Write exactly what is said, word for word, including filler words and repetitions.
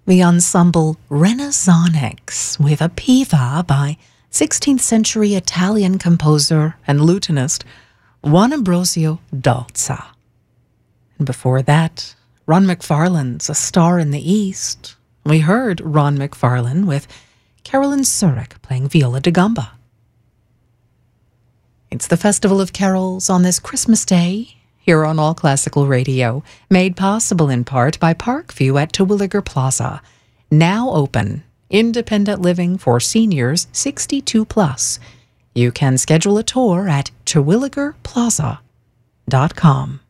the ensemble Renaissonics with a Piva by sixteenth century Italian composer and lutenist Juan Ambrosio Dalza. And before that, Ron McFarlane's A Star in the East. We heard Ron McFarlane with Carolyn Surik playing viola da gamba. It's the Festival of Carols on this Christmas Day, here on All Classical Radio, made possible in part by Parkview at Terwilliger Plaza. Now open, independent living for seniors sixty-two plus. You can schedule a tour at terwilliger plaza dot com.